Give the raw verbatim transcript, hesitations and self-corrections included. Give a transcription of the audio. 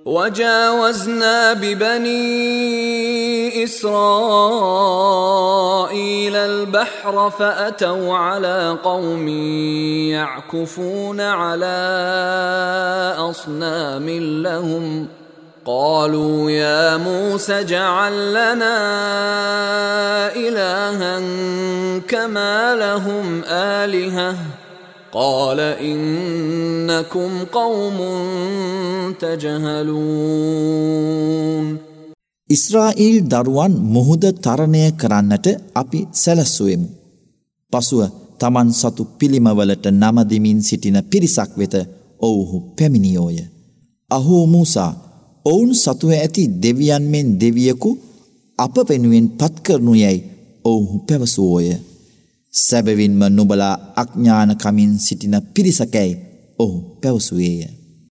وجاوزنا ببني إسرائيل البحر فأتوا على قوم يعكفون على أصنام لهم قالوا يا موسى اجعل لنا إلها كما لهم آلهة قال إنكم قوم تجهلون. ඉස්රාඊල් දරුවන් මුහුද තරණය කරන්නට අපි සැලැස්සුවෙමු. පසුව තමන් සතු පිළිමවලට නම දෙමින් සිටින පිරිසක් වෙත ඔවුහු පැමිණියෝය. අහෝ මූසා, ඔවුන් සතුව ඇති දෙවියන් මෙන් දෙවියෙකු අප වෙනුවෙන් පත් කරනු යැයි ඔවුහු පැවසුවෝය. සැබවින්ම නුඹලා අඥානකමින් සිටින පිරිසකැයි ඔහු පැවසුවේය.